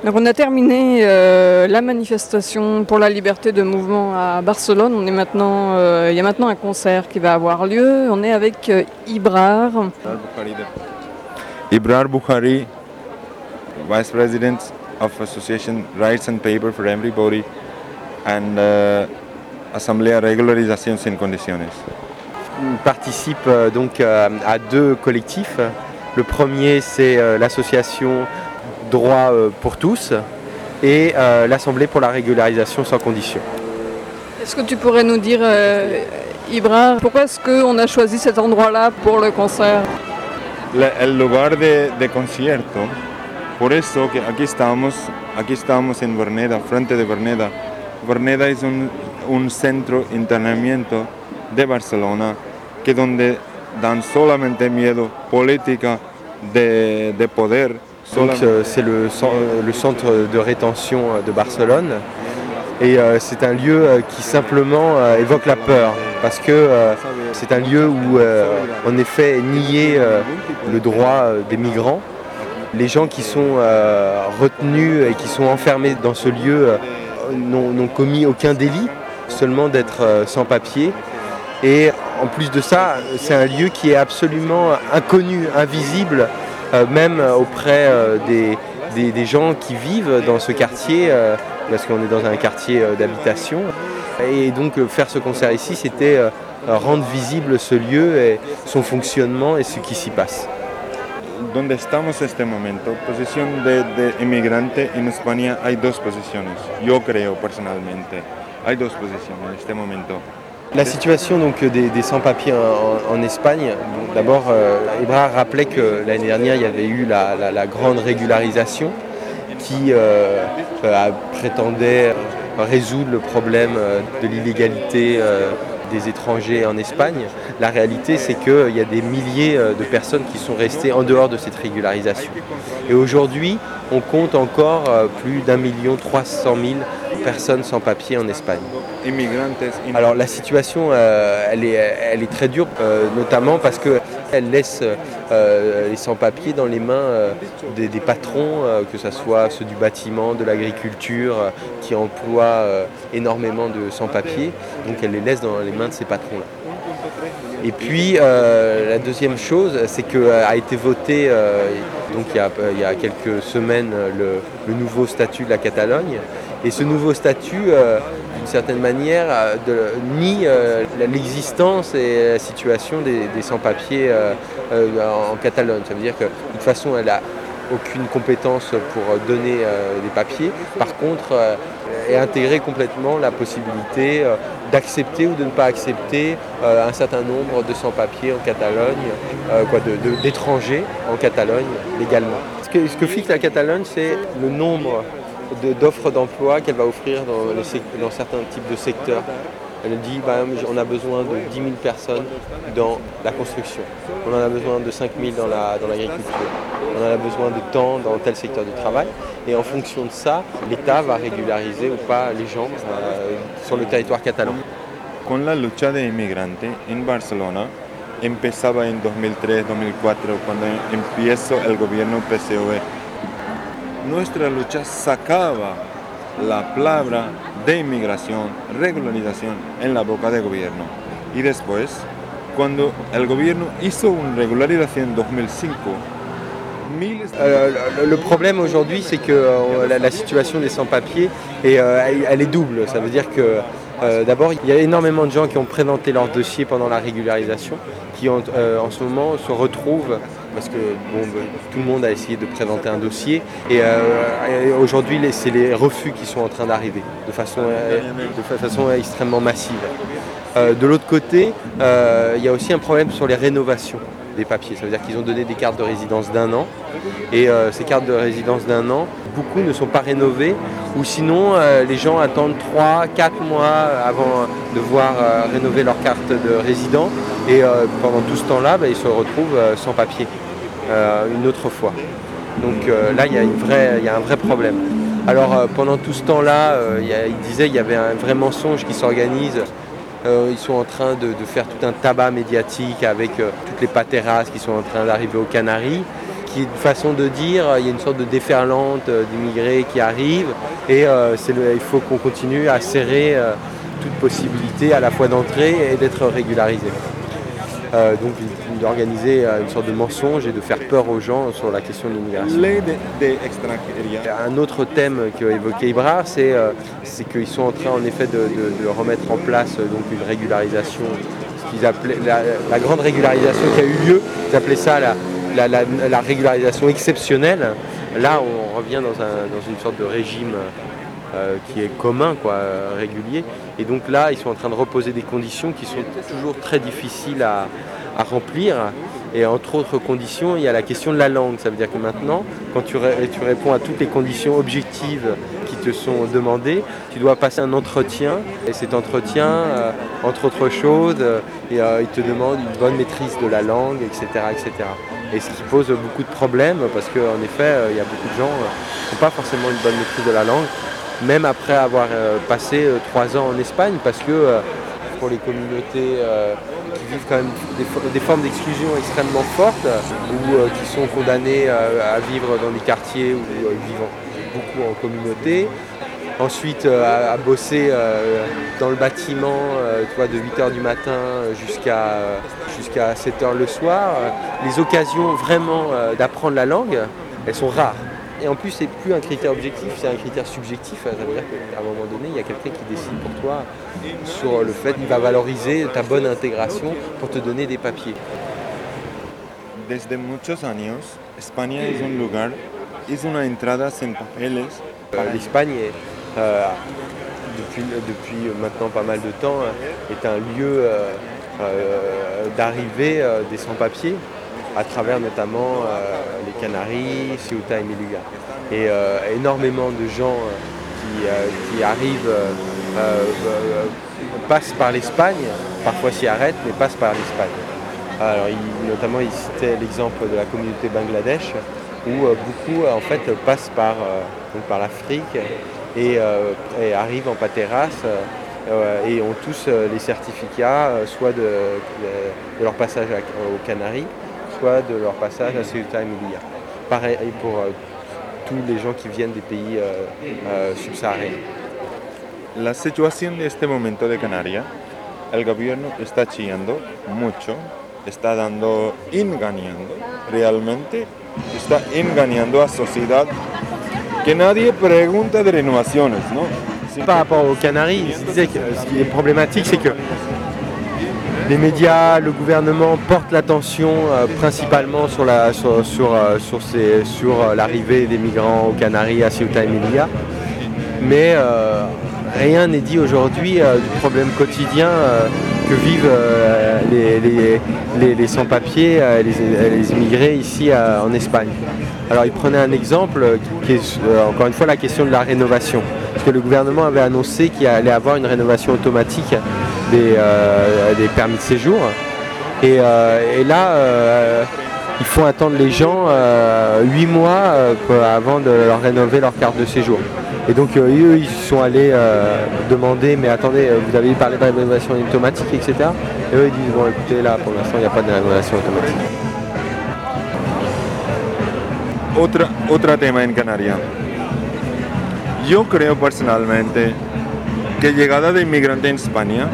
Donc on a terminé la manifestation pour la liberté de mouvement à Barcelone. Il y a maintenant un concert qui va avoir lieu. On est avec Ibrar. Ibrar Bukhari, Vice President of Association Rights and Paper for Everybody and Asamblea Regularización sin Condiciones. On participe donc à deux collectifs. Le premier, c'est l'association Droit pour tous et l'Assemblée pour la régularisation sans condition. Est-ce que tu pourrais nous dire, Ibrar, pourquoi est-ce qu'on a choisi cet endroit-là pour le concert? El lugar de concierto, por eso que aquí estamos en Verneda, frente de Verneda. Verneda es un centro de internamiento de Barcelona que donde dan solamente miedo política de poder. Donc, c'est le centre de rétention de Barcelone et c'est un lieu qui simplement évoque la peur parce que c'est un lieu où en effet est nié le droit des migrants. Les gens qui sont retenus et qui sont enfermés dans ce lieu n'ont commis aucun délit, seulement d'être sans papier. Et en plus de ça, c'est un lieu qui est absolument inconnu, invisible, même auprès des gens qui vivent dans ce quartier, parce qu'on est dans un quartier d'habitation. Et donc faire ce concert ici, c'était rendre visible ce lieu et son fonctionnement et ce qui s'y passe. Donde estamos en este momento, posición de inmigrante en España, hay dos posiciones. Yo creo personalmente, hay dos posiciones en este momento. La situation donc, des sans-papiers en Espagne, d'abord Ibrar rappelait que l'année dernière il y avait eu la grande régularisation qui prétendait résoudre le problème de l'illégalité des étrangers en Espagne. La réalité, c'est qu'il y a des milliers de personnes qui sont restées en dehors de cette régularisation. Et aujourd'hui, on compte encore plus d'1,3 million personnes sans papier en Espagne. Alors la situation, elle est très dure, notamment parce qu'elle laisse les sans-papiers dans les mains des patrons, que ce soit ceux du bâtiment, de l'agriculture, qui emploient énormément de sans-papiers. Donc elle les laisse dans les mains de ces patrons-là. Et puis la deuxième chose, c'est qu'a été voté donc il y a quelques semaines le nouveau statut de la Catalogne. Et ce nouveau statut, d'une certaine manière, nie l'existence et la situation des sans-papiers en Catalogne. Ça veut dire que de toute façon, elle n'a aucune compétence pour donner des papiers. Par contre, est intégrée complètement la possibilité d'accepter ou de ne pas accepter un certain nombre de sans-papiers en Catalogne, d'étrangers en Catalogne légalement. Ce que fixe la Catalogne, c'est le nombre d'offres d'emploi qu'elle va offrir dans certains types de secteurs. Elle dit on a besoin de 10 000 personnes dans la construction, on en a besoin de 5 000 dans l'agriculture, on en a besoin de tant dans tel secteur du travail. Et en fonction de ça, l'État va régulariser ou pas les gens sur le territoire catalan. Con la lucha de inmigrantes en Barcelona empezaba en 2003-2004 cuando empezó el gobierno PSOE. Nuestra lucha sacaba la palabra de inmigración, regularización en la boca del gobierno. Y después, cuando el gobierno hizo una regularización en 2005, le problème aujourd'hui, c'est que la situation des sans-papiers, elle est double. Ça veut dire que d'abord, il y a énormément de gens qui ont présenté leur dossier pendant la régularisation, qui en ce moment se retrouvent, parce que tout le monde a essayé de présenter un dossier, et aujourd'hui, c'est les refus qui sont en train d'arriver de façon extrêmement massive. De l'autre côté, il y a aussi un problème sur les rénovations des papiers. Ça veut dire qu'ils ont donné des cartes de résidence d'1 an et ces cartes de résidence d'1 an, beaucoup ne sont pas rénovées ou sinon les gens attendent 3-4 mois avant de voir rénover leur carte de résident et pendant tout ce temps-là, ils se retrouvent sans papier une autre fois. Donc là, il y a un vrai problème. Alors pendant tout ce temps-là, il disait qu'il y avait un vrai mensonge qui s'organise. Ils sont en train de faire tout un tabac médiatique avec toutes les paterras qui sont en train d'arriver aux Canaries, qui est une façon de dire, il y a une sorte de déferlante d'immigrés qui arrivent et il faut qu'on continue à serrer toute possibilité à la fois d'entrer et d'être régularisé. Donc d'organiser une sorte de mensonge et de faire peur aux gens sur la question de l'immigration. Un autre thème qu'a évoqué Ibrar, c'est qu'ils sont en train en effet de remettre en place donc une régularisation, ce qu'ils appelaient la grande régularisation qui a eu lieu, ils appelaient ça la régularisation exceptionnelle. Là on revient dans une sorte de régime qui est commun, régulier. Et donc là, ils sont en train de reposer des conditions qui sont toujours très difficiles à remplir. Et entre autres conditions, il y a la question de la langue. Ça veut dire que maintenant, quand tu réponds à toutes les conditions objectives qui te sont demandées, tu dois passer un entretien. Et cet entretien, entre autres choses, il te demande une bonne maîtrise de la langue, etc., etc. Et ce qui pose beaucoup de problèmes, parce qu'en effet, il y a beaucoup de gens qui n'ont pas forcément une bonne maîtrise de la langue, même après avoir passé 3 ans en Espagne, parce que pour les communautés qui vivent quand même des formes d'exclusion extrêmement fortes, ou qui sont condamnées à vivre dans des quartiers où ils vivent beaucoup en communauté, ensuite à bosser dans le bâtiment de 8h du matin jusqu'à 7h le soir, les occasions vraiment d'apprendre la langue, elles sont rares. Et en plus, c'est plus un critère objectif, c'est un critère subjectif. Ça veut dire qu'à un moment donné, il y a quelqu'un qui décide pour toi sur le fait qu'il va valoriser ta bonne intégration pour te donner des papiers. Desde muchos años, España es un lugar, es una entrada sin papeles. L'Espagne, depuis maintenant pas mal de temps, est un lieu d'arrivée des sans-papiers, à travers notamment les Canaries, Ceuta et Melilla. Et énormément de gens qui arrivent passent par l'Espagne, parfois s'y arrêtent, mais passent par l'Espagne. Alors, notamment, il citait l'exemple de la communauté Bangladesh, où beaucoup en fait passent par l'Afrique et arrivent en pateras et ont tous les certificats, soit de leur passage aux Canaries, soit de leur passage à Ceuta et Melilla. Pareil pour tous les gens qui viennent des pays subsahariens. La situación de este momento de Canarias, el gobierno está chillando mucho, está engañando, realmente está engañando a la sociedad, que nadie pregunta de renovaciones, ¿no? Par rapport aux Canaries, il disait que ce qui est problématique, c'est que les médias, le gouvernement portent l'attention principalement sur l'arrivée des migrants aux Canaries, à Ceuta et Melilla, mais rien n'est dit aujourd'hui du problème quotidien que vivent les sans-papiers, les immigrés ici en Espagne. Alors il prenait un exemple qui est encore une fois la question de la rénovation. Parce que le gouvernement avait annoncé qu'il allait avoir une rénovation automatique des permis de séjour. Et là, ils font attendre les gens 8 mois avant de leur rénover leur carte de séjour. Et donc eux, ils sont allés demander, mais attendez, vous avez parlé de rénovation automatique, etc. Et eux, ils disent, bon écoutez, là pour l'instant, il n'y a pas de rénovation automatique. Otro tema en Canarias. Yo creo personalmente que llegada de inmigrantes en España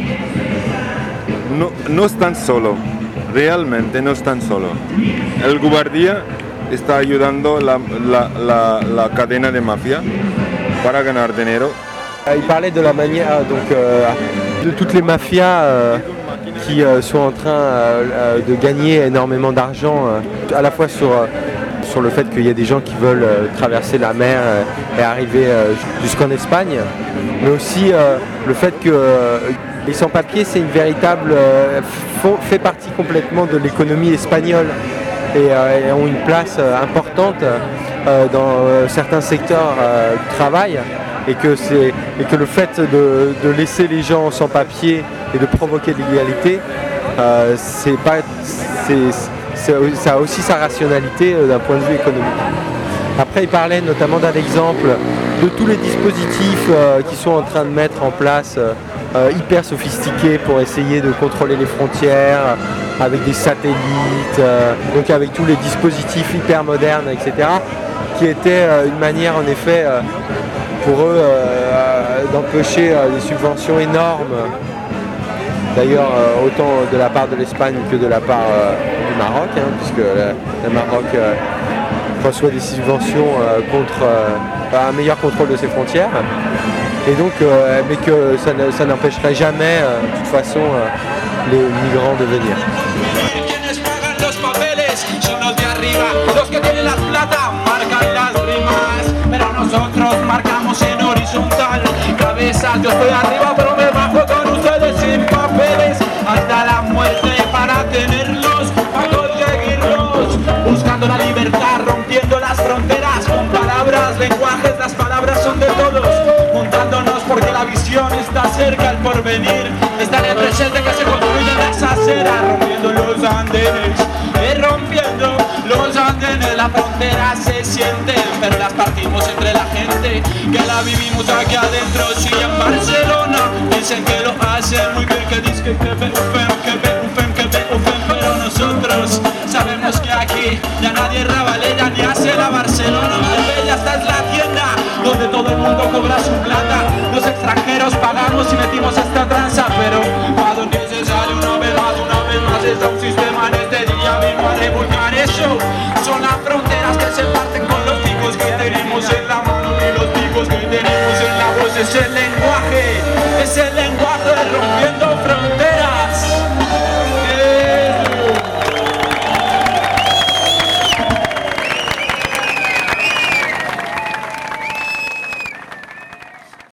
no están solos, realmente no están solos. El guardia está ayudando la cadena de mafia para ganar dinero. Il parlait de la manière, de toutes les mafias qui sont en train de gagner énormément d'argent, à la fois sur le fait qu'il y a des gens qui veulent traverser la mer et arriver jusqu'en Espagne, mais aussi le fait que les sans-papiers, c'est une véritable fait partie complètement de l'économie espagnole et ont une place importante dans certains secteurs du travail, et que le fait de laisser les gens sans papier et de provoquer de l'illégalité, ça a aussi sa rationalité d'un point de vue économique. Après, il parlait notamment d'un exemple de tous les dispositifs qui sont en train de mettre en place hyper sophistiqués pour essayer de contrôler les frontières avec des satellites, donc avec tous les dispositifs hyper modernes, etc., qui était une manière en effet pour eux d'empocher des subventions énormes, d'ailleurs autant de la part de l'Espagne que de la part du Maroc, puisque le Maroc reçoit des subventions contre un meilleur contrôle de ses frontières, et donc, mais que ça n'empêcherait jamais de toute façon les migrants de venir. Nosotros marcamos en horizontal, cabeza, yo estoy arriba pero me bajo con ustedes sin papeles, hasta la muerte para tenerlos, para conseguirlos, buscando la libertad, rompiendo las fronteras, con palabras, lenguajes, las palabras son de todos, juntándonos porque la visión está cerca, el porvenir está en el presente que se construye en las aceras, rompiendo los andenes, rompiendo los andenes, la frontera se siente, pero las partimos entre la gente, que la vivimos aquí adentro, sí en Barcelona, dicen que lo hacen muy bien, que dicen que ve ufem, pero nosotros sabemos que aquí ya nadie rabalea ni hace la Barcelona, Marbella, esta es la tienda, donde todo el mundo cobra su plata, los extranjeros pagamos y metimos esta tranza, pero cuando es necesario una vez más está un sistema en este día mismo a revolcar eso, son las fronteras que se parten con los ticos que tenemos en la mano y los ticos que tenemos en la voz, es el